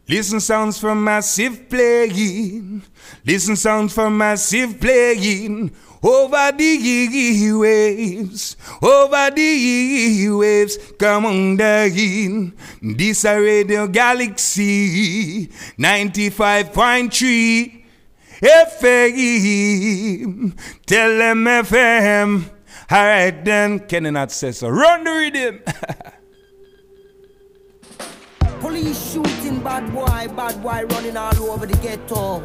Listen sounds from massive playing. Listen sounds from massive playing. Over the waves, over the waves, come on down. This a Radio Galaxy 95.3 FM. Tell them FM. Alright then, Kenny Not says so. Run the rhythm. Police shooting bad boy running all over the ghetto.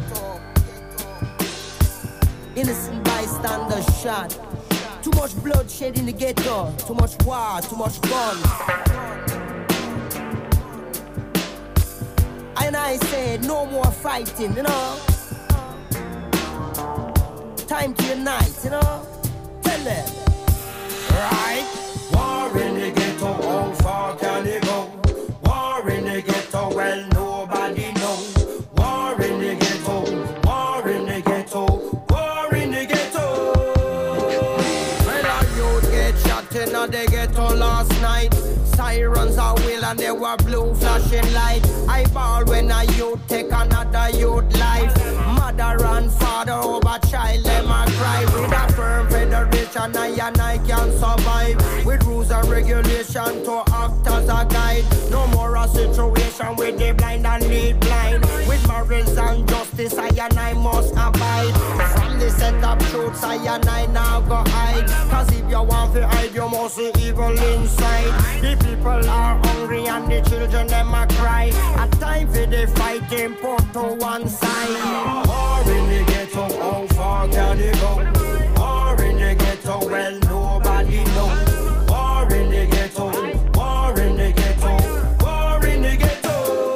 Innocent bystanders shot. Too much bloodshed in the ghetto. Too much war, too much gun. And I said no more fighting, you know. Time to unite, you know. Tell them. Right? War in the ghetto, how far can it go? War in the ghetto, well nobody knows. War in the ghetto, war in the ghetto, war in the ghetto. When a youth get shot in the ghetto last night, sirens are wail and there were blue flashing light. I ball when a youth take another youth life. Mother and father over child, them a cry. With a firm federation, I can survive. With rules and regulation to act as a guide. No more a situation with the blind and lead blind. With morals and justice, I must abide. From the set of truths, I now go hide. Cause if you want to hide, you must see evil inside. The people are hungry and the children, them a cry. A time for the fighting, put to one side. War in the ghetto, how far can it go? War in the ghetto, well nobody knows. War in the ghetto, war in the ghetto, war in the ghetto.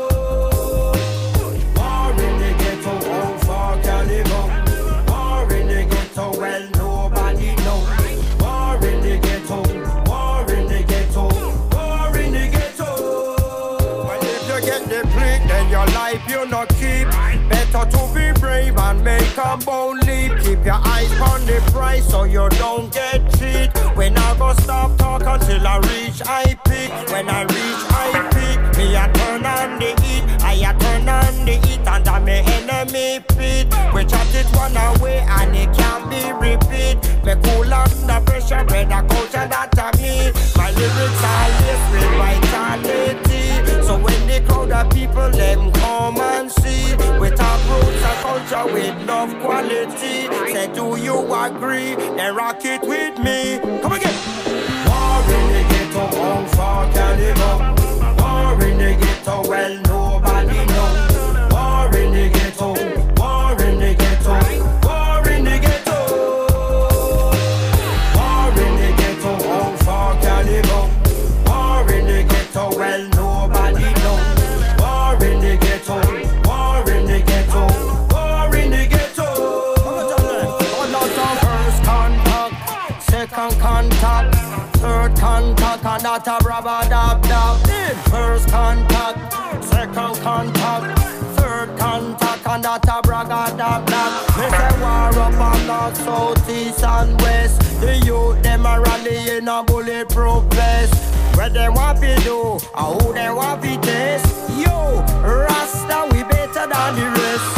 War in the ghetto, how far can it go? War in the ghetto, well nobody knows. War in the ghetto, war in the ghetto, war in the ghetto. Well, if you get the plick, then your life you not keep. Better to be brave and make a bold leap. Keep your eyes on the prize so you don't get cheat. When I go stop talk until I reach I peak. When I reach I peak, me I turn on the heat. I turn on the heat and I'm my enemy feet. We chat it one away and it can't be repeat. Me cool under pressure, brother culture that I me. My lyrics are laced with vitality. So when the crowd of people them come and see, with our roots and culture with love quality. Say do you agree? Then rock it with me. Come again. War in the ghetto, how far can it go? War in the ghetto, well nobody knows. War in the ghetto, war in the ghetto, war in the ghetto. War in the ghetto, how far can it go? War in the ghetto, well nobody knows. War in the ghetto, war in the ghetto, war in the ghetto. First contact, second contact, third contact, and that a rubber dab dab. First contact, second contact, third contact, and that a bragga dab dab. Me say war up on north, south, east and west. The youth them a rally in a bulletproof vest. What they want to do, or who they want to test. Yo, Rasta, we better than the rest.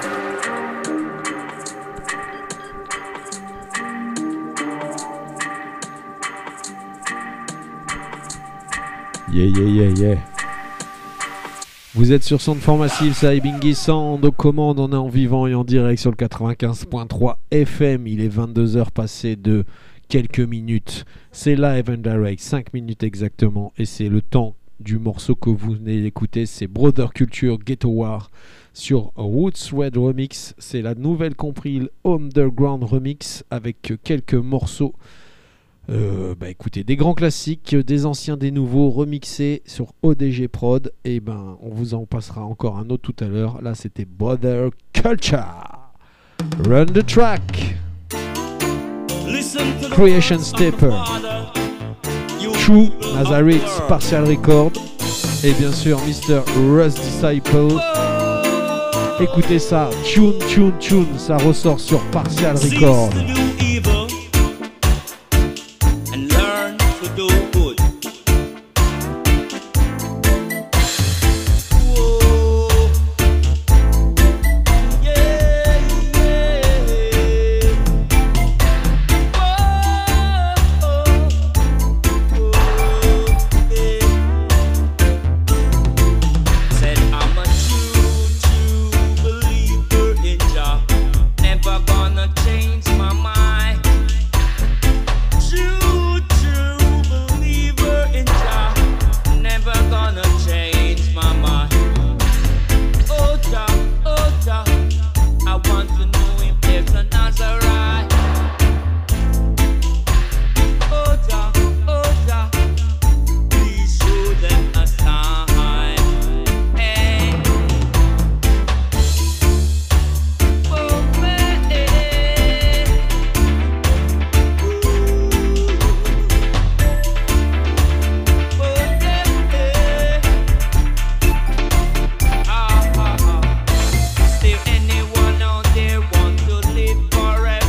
Yeah. Vous êtes sur Soundform Massive, ça est Bingy Sound aux commandes, on est en vivant et en direct sur le 95.3 FM, il est 22h passé de quelques minutes, c'est live and direct, 5 minutes exactement, et c'est le temps du morceau que vous venez d'écouter, c'est Brother Culture Ghetto War sur Roots Red Remix, c'est la nouvelle compile Underground Remix avec quelques morceaux. Écoutez, des grands classiques, des anciens, des nouveaux, remixés sur ODG Prod. Et on vous en passera encore un autre tout à l'heure. Là, c'était Brother Culture. Run the track. Creation Stepper. True Nazareth, Partial Record. Et bien sûr, Mr. Russ Disciple. Écoutez ça, tune. Ça ressort sur Partial Record. Do good. Whoa. gonna change my mind. Oh Jah, I want to know if there's a Nazarite. Oh Jah, please show them a sign. Hey. Oh man. Is there anyone out there want to live forever?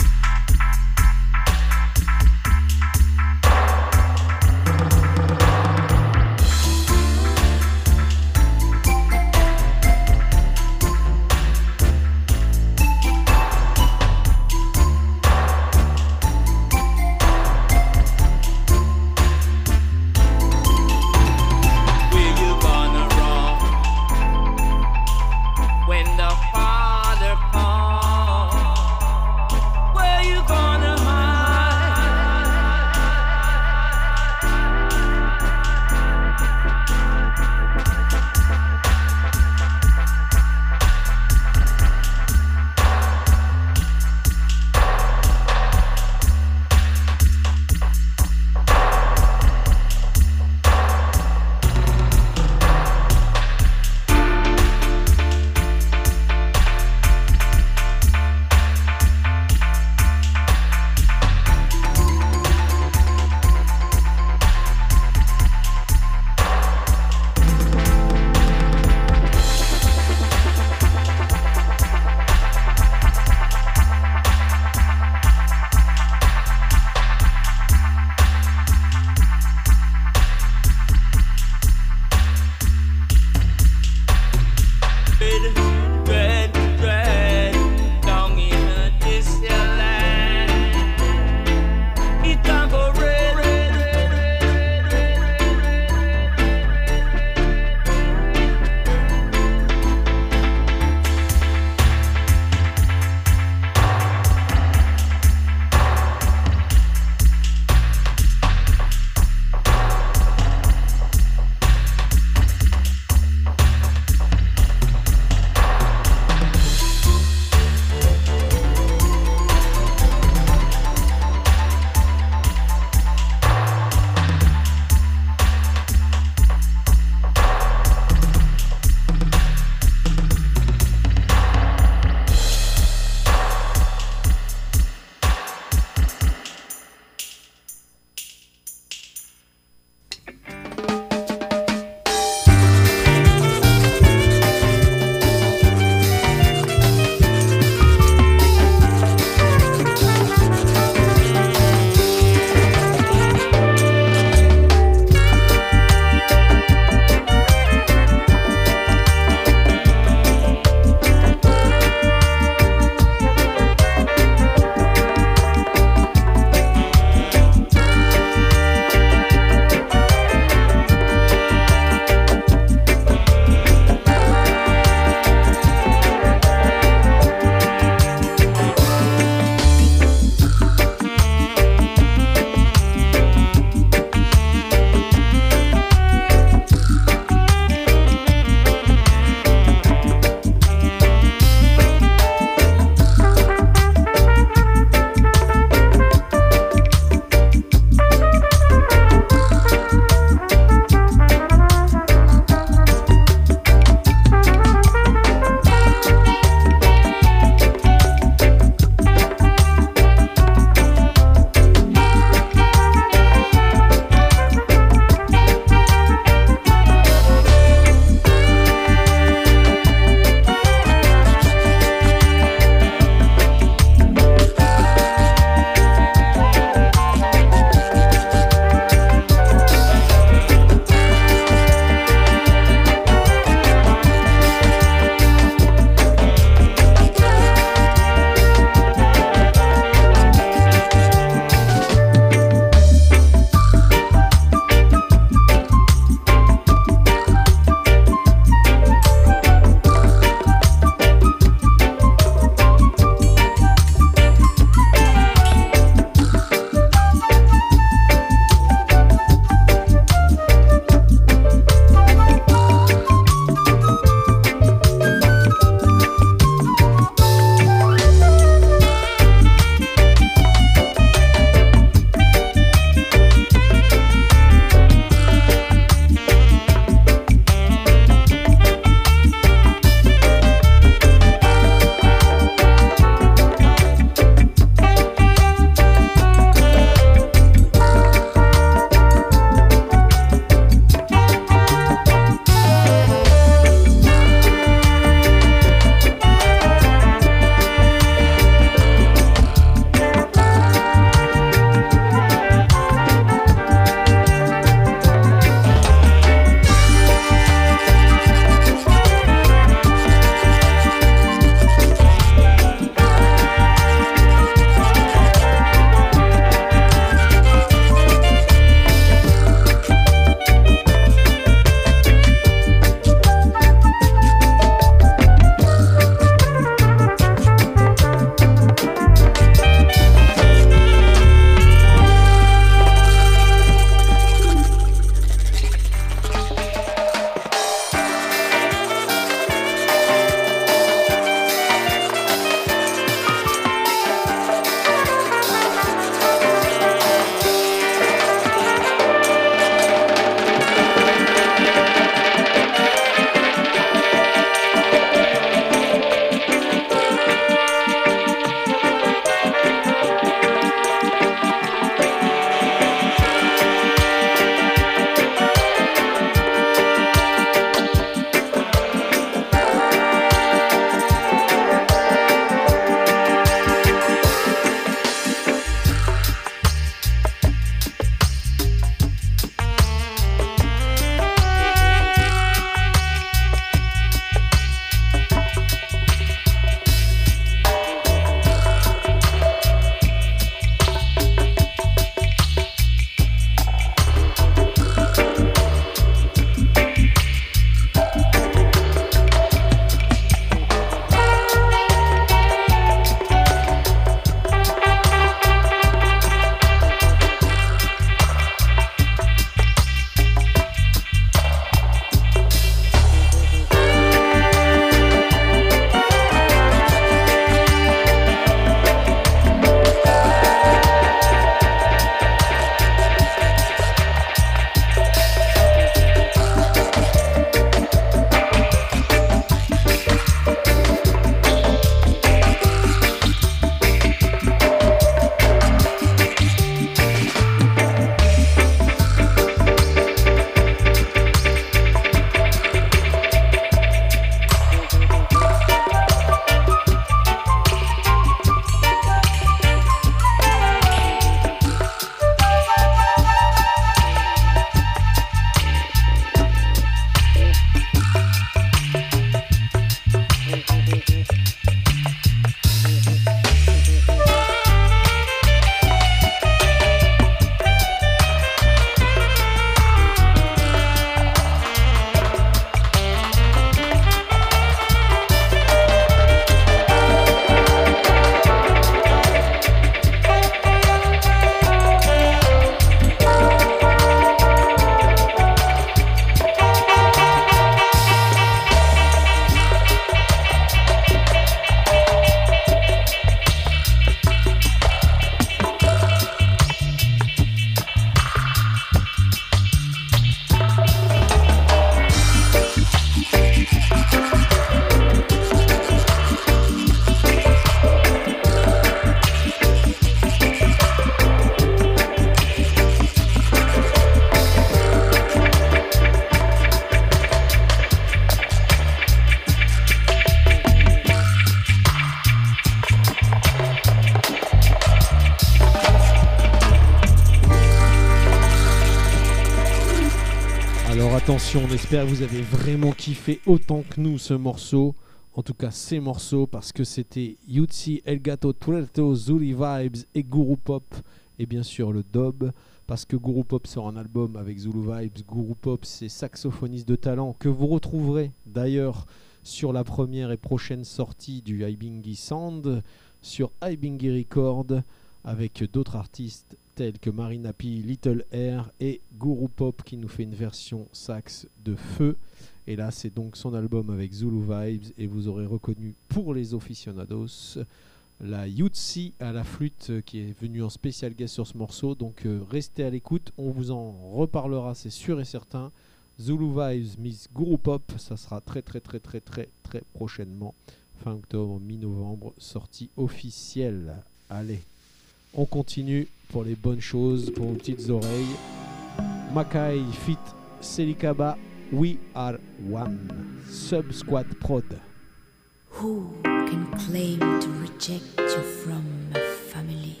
Attention, on espère que vous avez vraiment kiffé autant que nous ce morceau. En tout cas, ces morceaux, parce que c'était Yutsi, El Gato, Tuerto, Zuli Vibes et Guru Pop. Et bien sûr, le Dob, parce que Guru Pop sort un album avec Zulu Vibes. Guru Pop, c'est saxophoniste de talent que vous retrouverez d'ailleurs sur la première et prochaine sortie du Ibingi Sound, sur Ibingi Record, avec d'autres artistes tels que Marina P, Little Air et Guru Pop qui nous fait une version sax de feu. Et là, c'est donc son album avec Zulu Vibes, et vous aurez reconnu pour les aficionados la Yutsi à la flûte qui est venue en spécial guest sur ce morceau. Donc restez à l'écoute, on vous en reparlera, c'est sûr et certain. Zulu Vibes Miss Guru Pop, ça sera très prochainement, fin octobre, mi-novembre, sortie officielle. Allez, on continue pour les bonnes choses, pour vos petites oreilles. Makai Fit Selikaba, We Are One, Sub Squad Prod. Who can claim to reject you from a family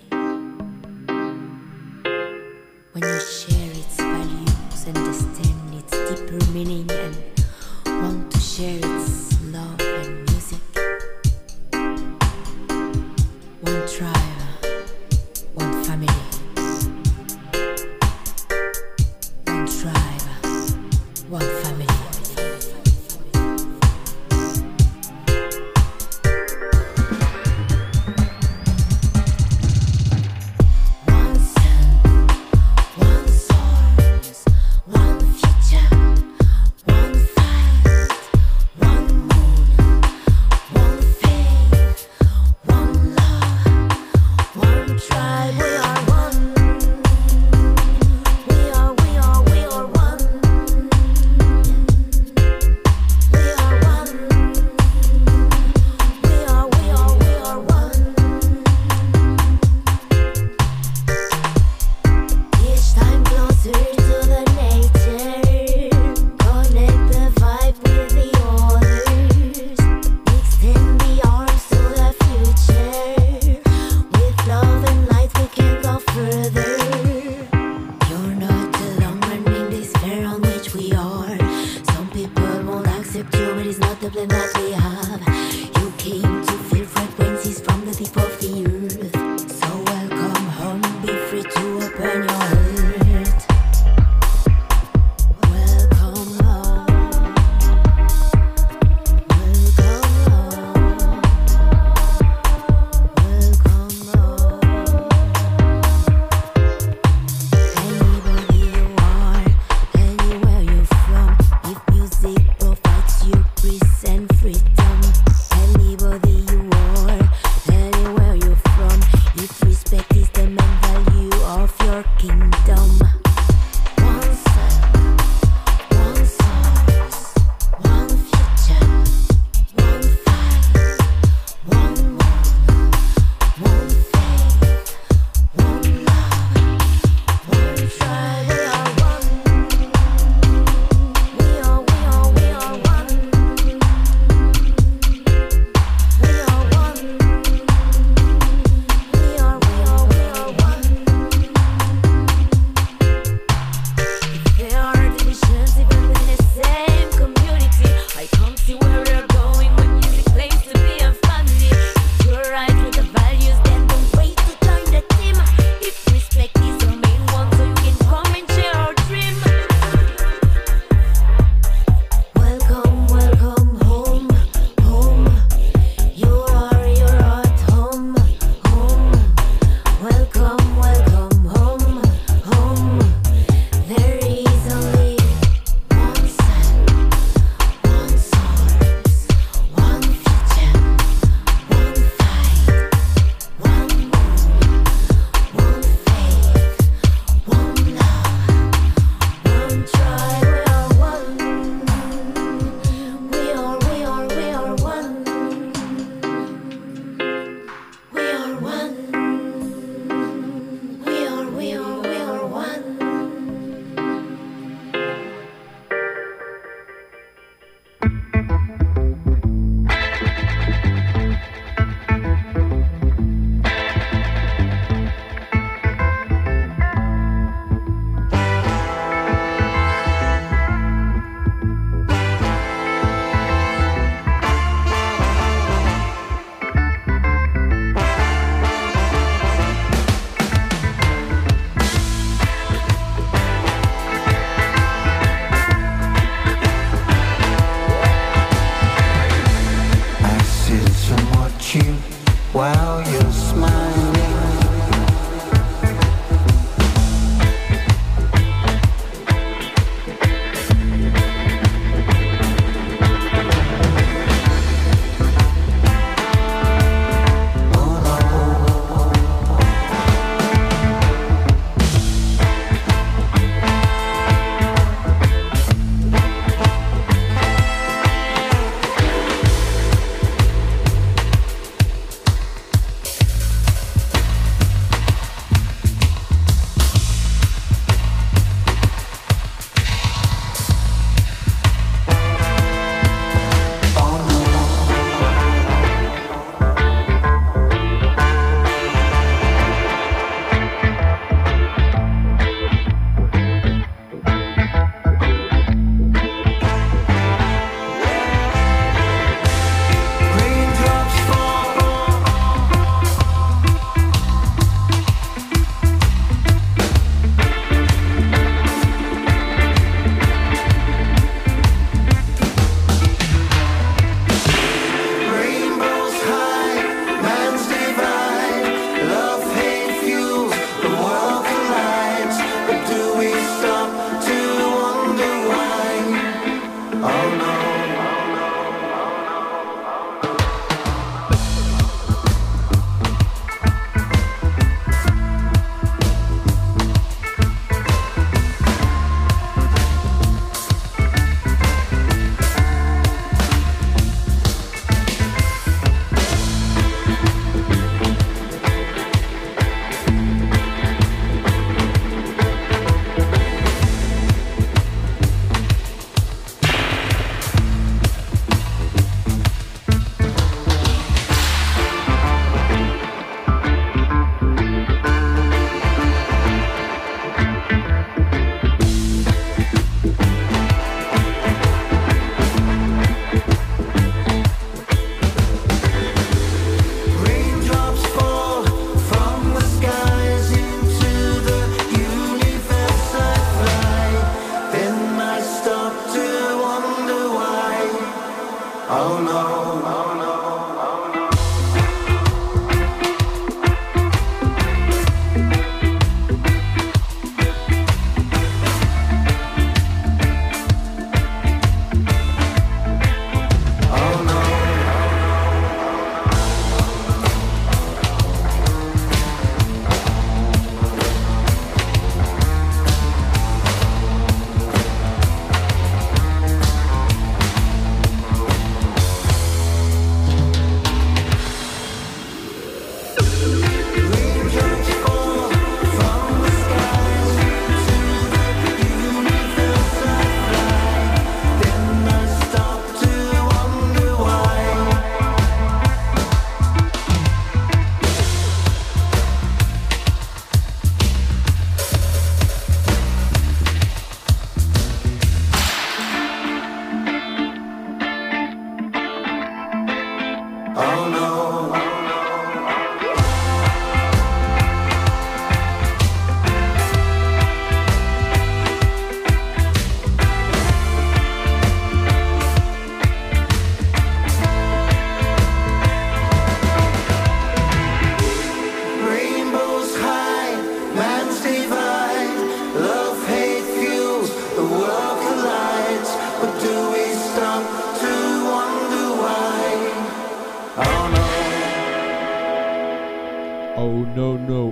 when you share its values, understand its deeper meaning, and want to share its love and music? One tribe, one family. One tribe, one family.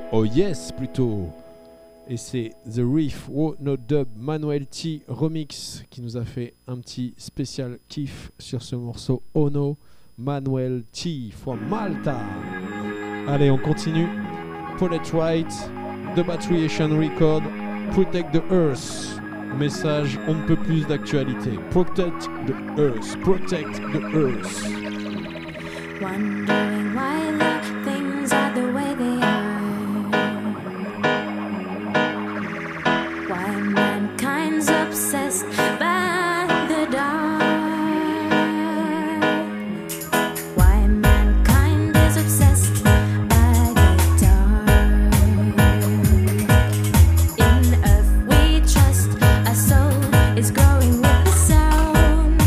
Oh yes plutôt. Et c'est The Reef Wo No Dub Manuel T Remix qui nous a fait un petit spécial kiff sur ce morceau Oh No Manuel T from Malta. Allez, on continue. Paulette Wright, The Batteryation Record, Protect the Earth. Message, on ne peut plus d'actualité. Protect the Earth, Protect the Earth. Wondering why the things are the way they are. Why mankind's obsessed by the dark. Why mankind is obsessed by the dark. In earth we trust, our soul is growing with the sound.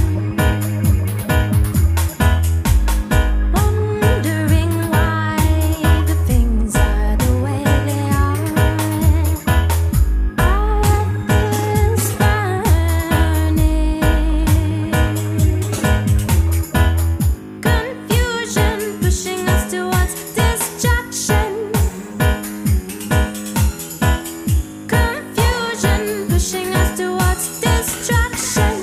Wondering why the things are the way they are. Earth is burning. Confusion pushing us towards destruction. Confusion pushing us towards destruction.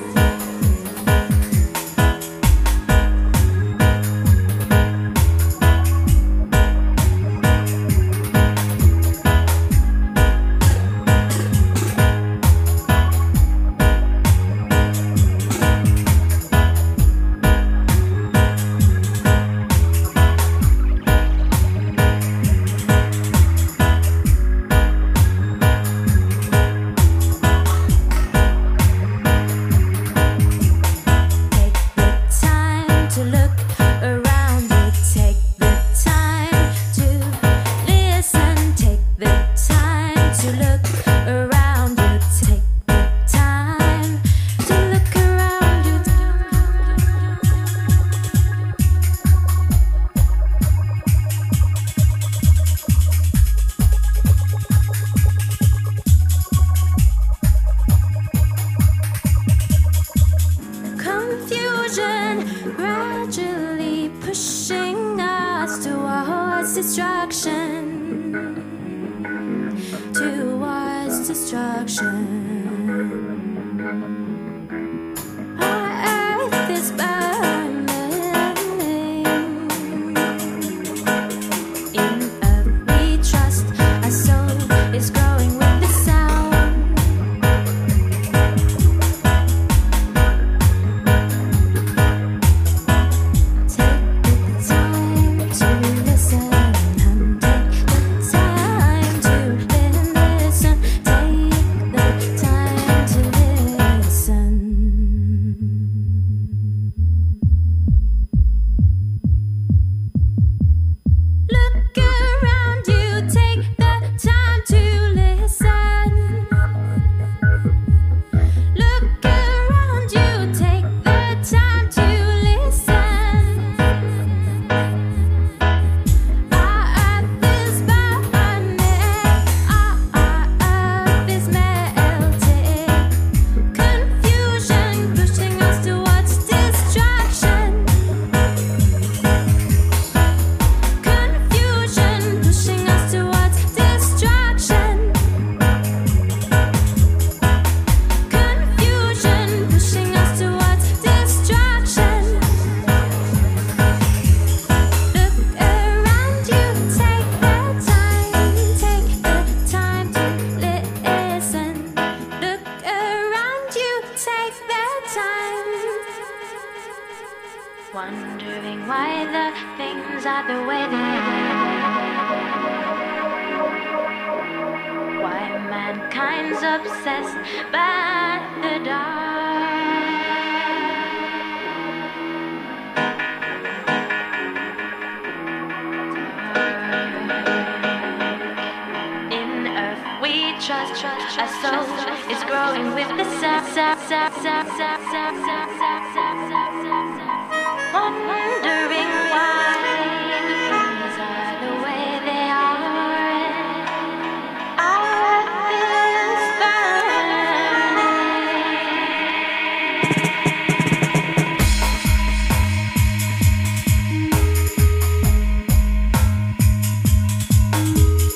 Take the time to look around you. Take the time to look around you. Take the time to look around you. Confusion gradually pushing us towards destruction. Towards destruction. Our earth is burning. In earth we trust, our soul is growing with the sound. Take the time to listen and take the time to listen. Take the time to listen. Look around you, take the time to listen. Look around you, take the time to listen. Our earth is burning, our earth is melting. Confusion pushing us towards destruction. Confusion pushing us towards destruction. Confusion pushing us towards destruction. Look around you, take the time to listen. Look around you, take the time. Wondering why the things are the way they are. Why mankind's obsessed by the dark. In earth we trust, our soul is growing with the sound. Wondering why things are the way they are. Our earth is burning.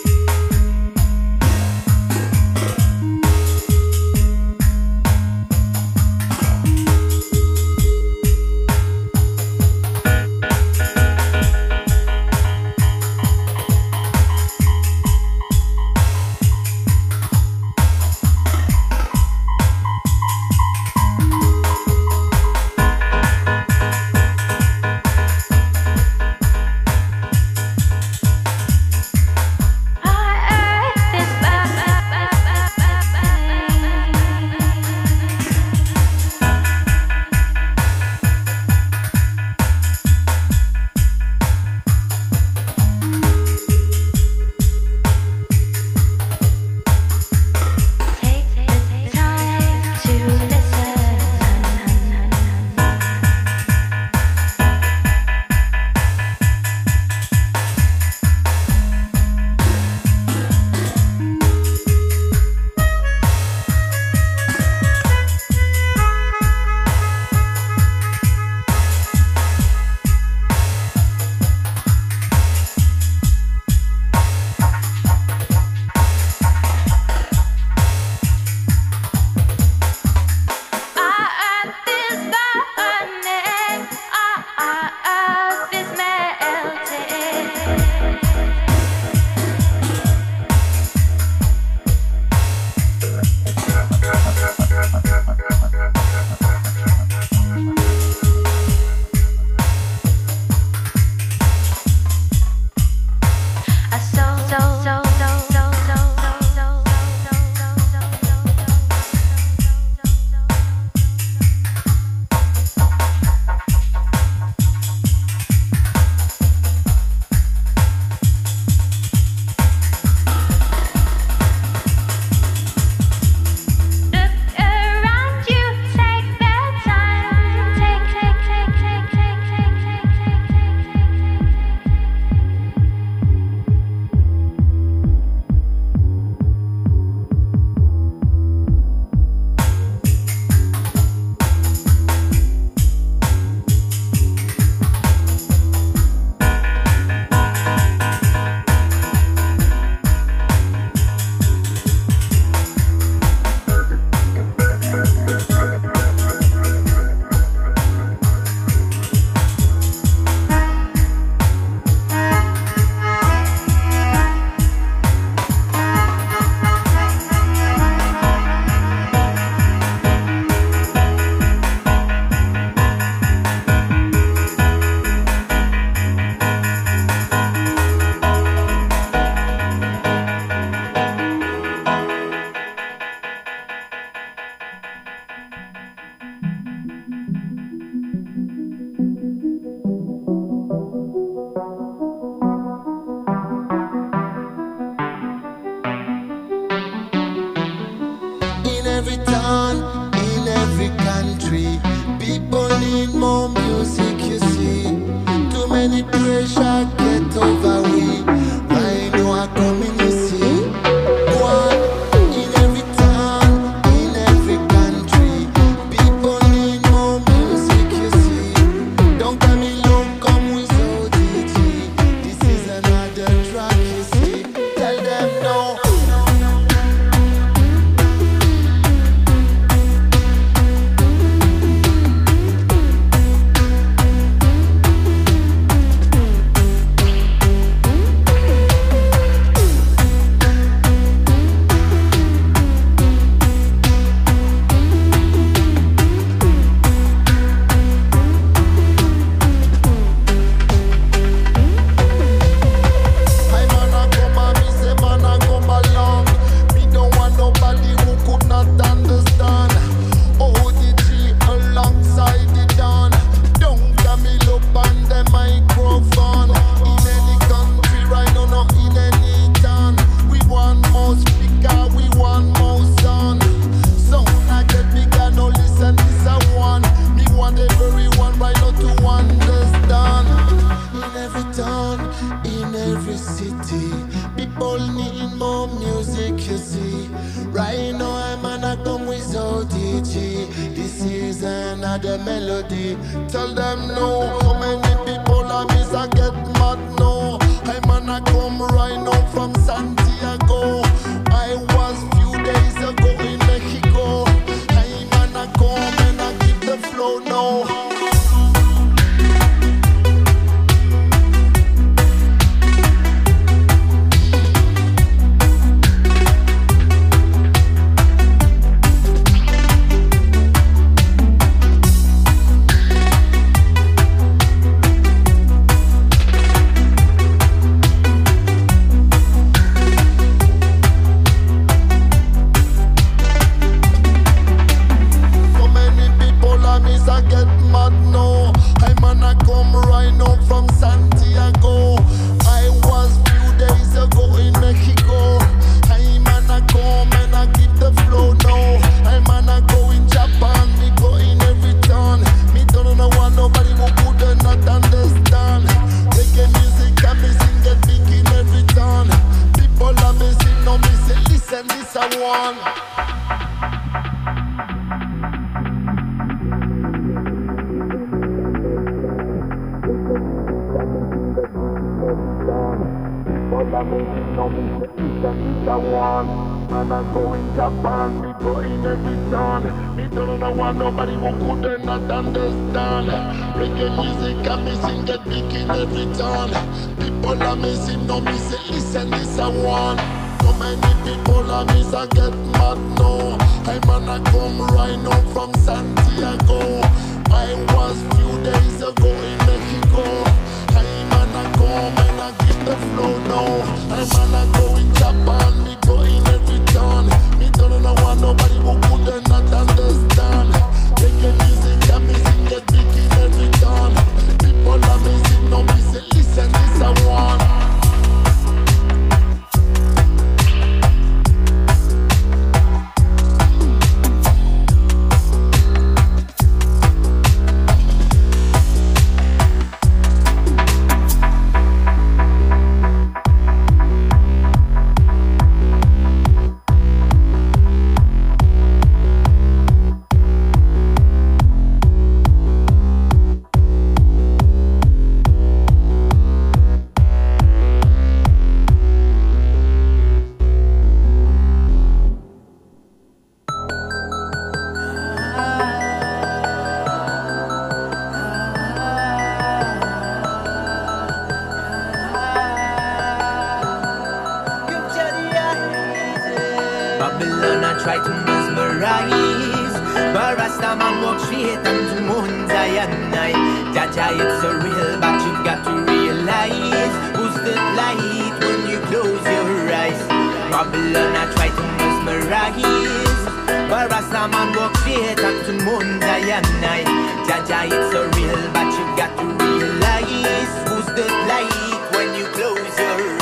every town, in every country, people need more music, you see. Too many pressure get over we. Right now I come in, you see. One, in every town, in every country, people need more music, you see. Don't tell me look, come without DG. This is another track, you see. Tell them no.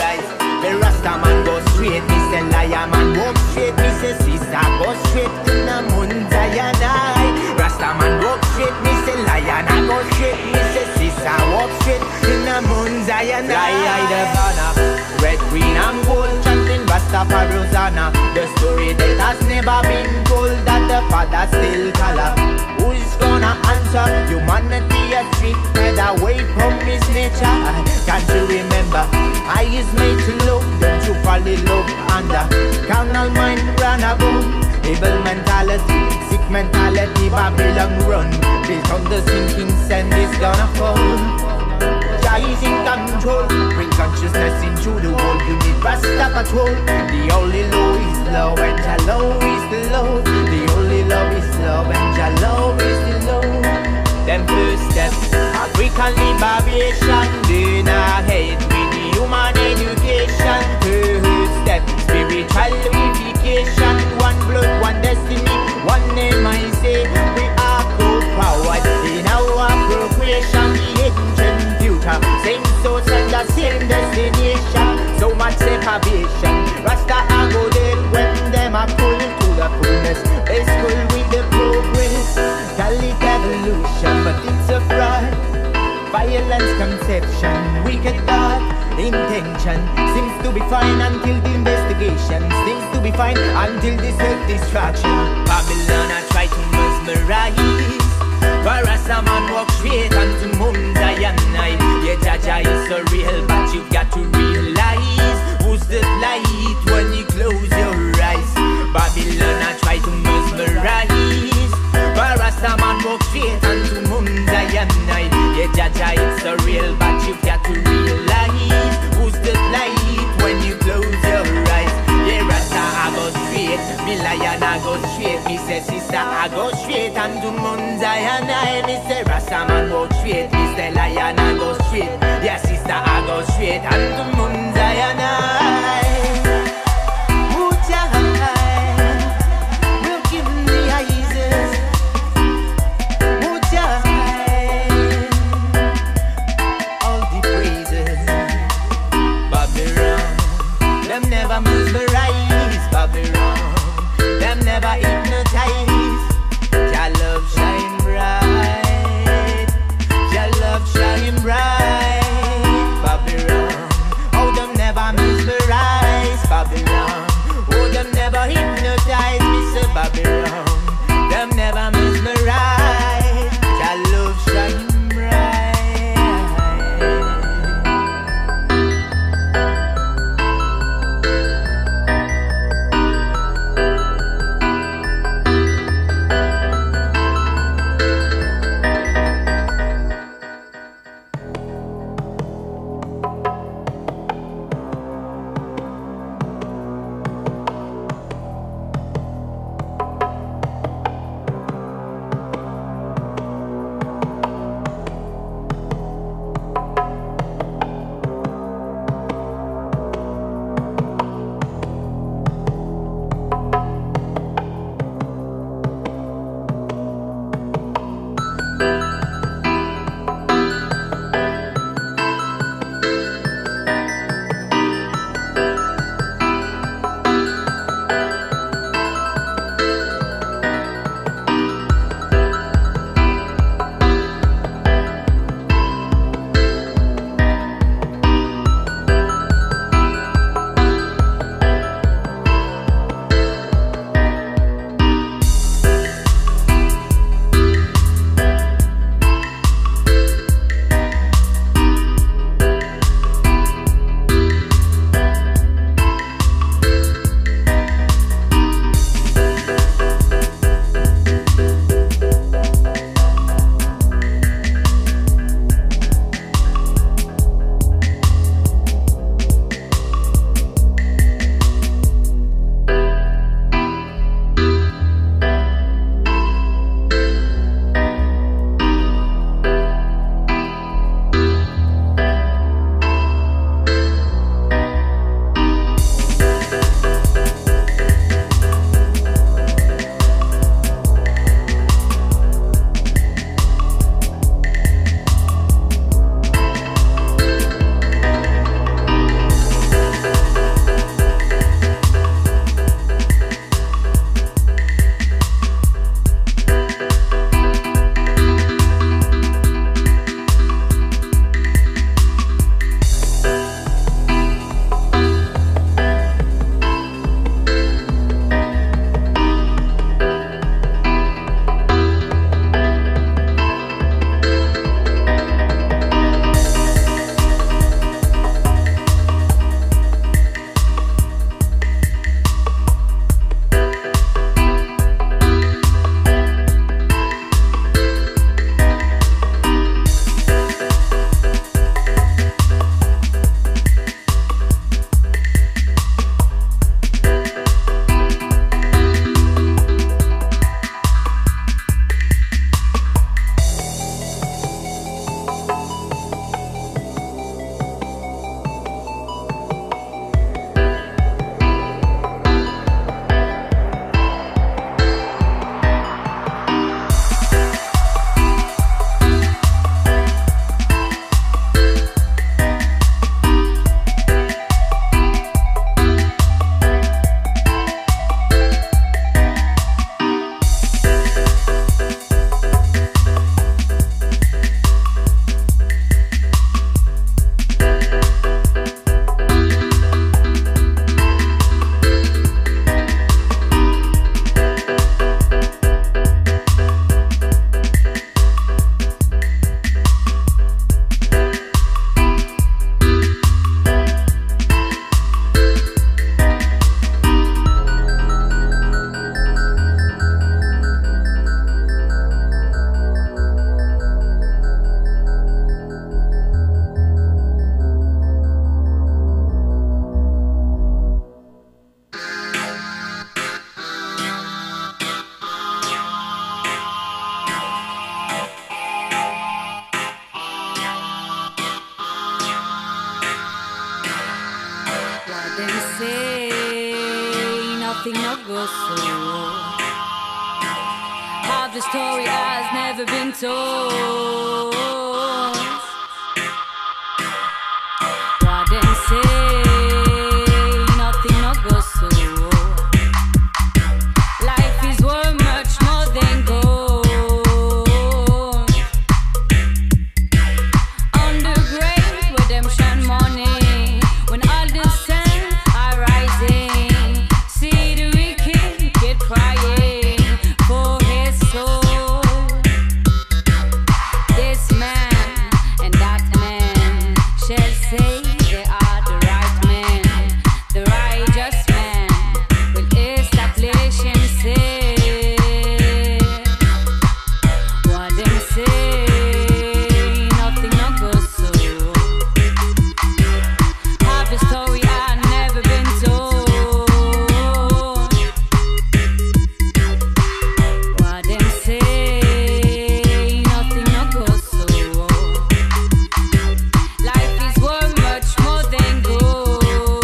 Rasta man go straight, me say liar man walk straight, me say sister go straight tonight. Rastafari Rosanna. The story that has never been told, that the Father still color. Who's gonna answer? Humanity is drifted away from his nature. Can't you remember? I is made to love, don't you fall in love under carnal mind run about. Evil mentality, sick mentality, Babylon run. Built on the sinking sand is gonna fall. Jah is in control. Bring consciousness into the world. You need Rasta patrol. The only law is love, and Jah love is the law. The only love is love, and Jah love is the law. Them first step, African liberation. Then ahead with the human education. Third step, spiritual unification. One blood, one destiny, one name I say. We are co-powered in our procreation. The ancient future, same source and the same destination. So much separation. Rasta I go dead when them are full to the fullness. It's full with the progress. Call it evolution, but it's a fraud. Violence conception, wicked thought, intention seems to be fine until the investigation. Seems to be fine until the self-destruction. Babylon I try to mesmerize. For us a man walk straight unto Mount Zion night. Yeah, Jaja is so real, but you got to realize who's the light when you close your eyes. Babylon I try to mesmerize. For us a man walk straight unto Mount Zion night. Yeah, Jaja is so real, but you got to realize who's the light when you close your eyes. Yeah, Rasta I go straight, me lion I go straight. Me say sister I go straight unto Mount Zion. Me say Rasta man walk straight. Me say lion I go straight. Yeah, sister I go straight unto Mount Zion. We'll give him the eyes. All the praises. Babylon, them never mesmerize. Babylon, them never hypnotize. Your love shine bright. Your love shine bright. Babylon, oh them never mesmerize. Babylon, oh them never hypnotize. Me say Babylon, them never mesmerize. Your love shine bright. go so. How the story has never been told. What them say, nothing no go so. Life is worth much more than gold. On the great redemption morning, when all the sun are rising, see the wicked crying for his soul. This man and that man shall say they are the right man. The righteous man will establish and say what them say. Nothing no go so. Half the story had never been told. What them say, nothing no go so. Life is worth much more than gold.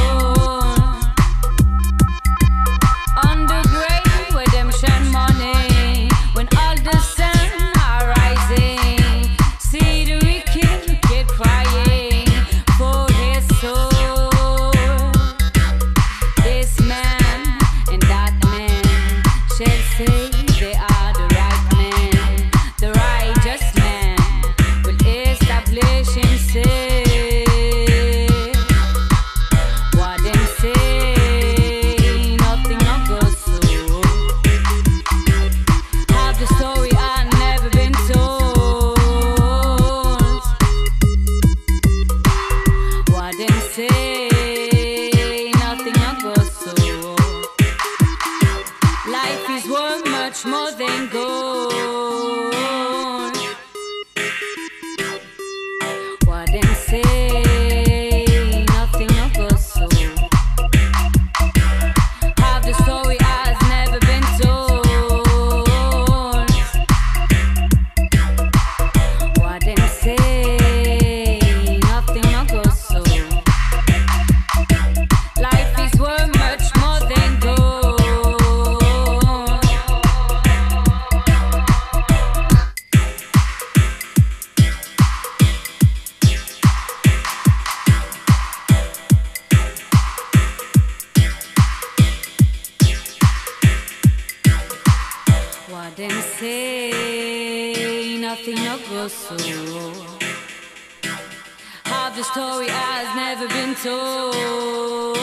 On the great redemption morning, when all the sun are rising, see the wicked crying for his soul. This man and that man shall say they are the right man. The righteous man will establish and say what them say. Nothing no go so. Half the story had never been told. What them say, nothing no go so. Life is worth much more than gold. What them say, nothing no go so. Half the story has never been told. What them say, nothing no go so. Life is worth much more than gold. What them say, nothing no go so. Half the story has never been told.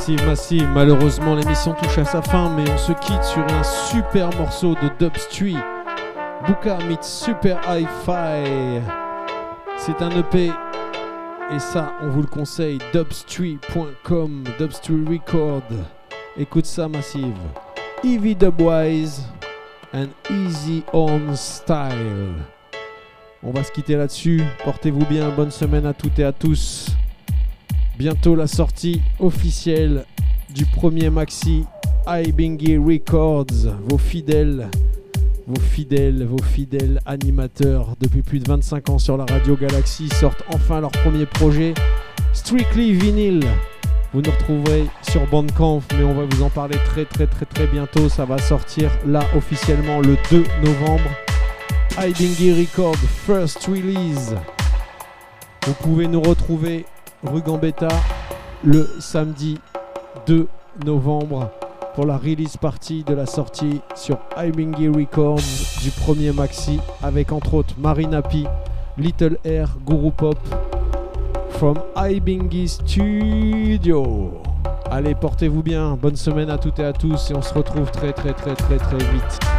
Massive. Malheureusement, l'émission touche à sa fin, mais on se quitte sur un super morceau de Dubstreet. Buka meets Super Hi-Fi. C'est un EP, et ça, on vous le conseille. Dubstreet.com, Dubstreet Record. Écoute ça, Massive. Evie Dubwise and Easy On Style. On va se quitter là-dessus. Portez-vous bien. Bonne semaine à toutes et à tous. Bientôt la sortie officielle du premier maxi iBingy Records. Vos fidèles animateurs depuis plus de 25 ans sur la Radio Galaxy sortent enfin leur premier projet Strictly Vinyl. Vous nous retrouverez sur Bandcamp, mais on va vous en parler très bientôt. Ça va sortir là officiellement le 2 novembre. iBingy Records First Release. Vous pouvez nous retrouver rue Gambetta le samedi 2 novembre pour la release party de la sortie sur iBingy Records du premier maxi avec entre autres Marina P, Little Air, Guru Pop from iBingy Studio. Allez, portez-vous bien, bonne semaine à toutes et à tous et on se retrouve très vite.